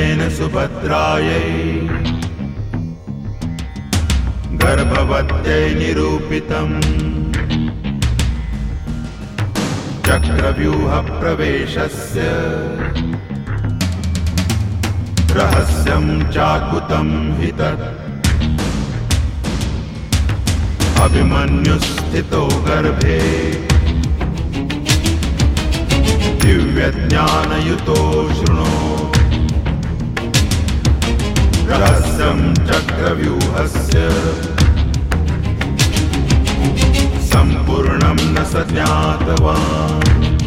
भीमेन सुभद्रायै गर्भवत्यै निरूपितम् चक्रव्यूहप्रवेशस्य रहस्यं चाद्भुतं हि तत् अभिमन्युस्थितो गर्भे दिव्यज्ञानयुतो शृणो रहस्यं चक्रव्यूहस्य सम्पूर्णं न स ज्ञातवान्।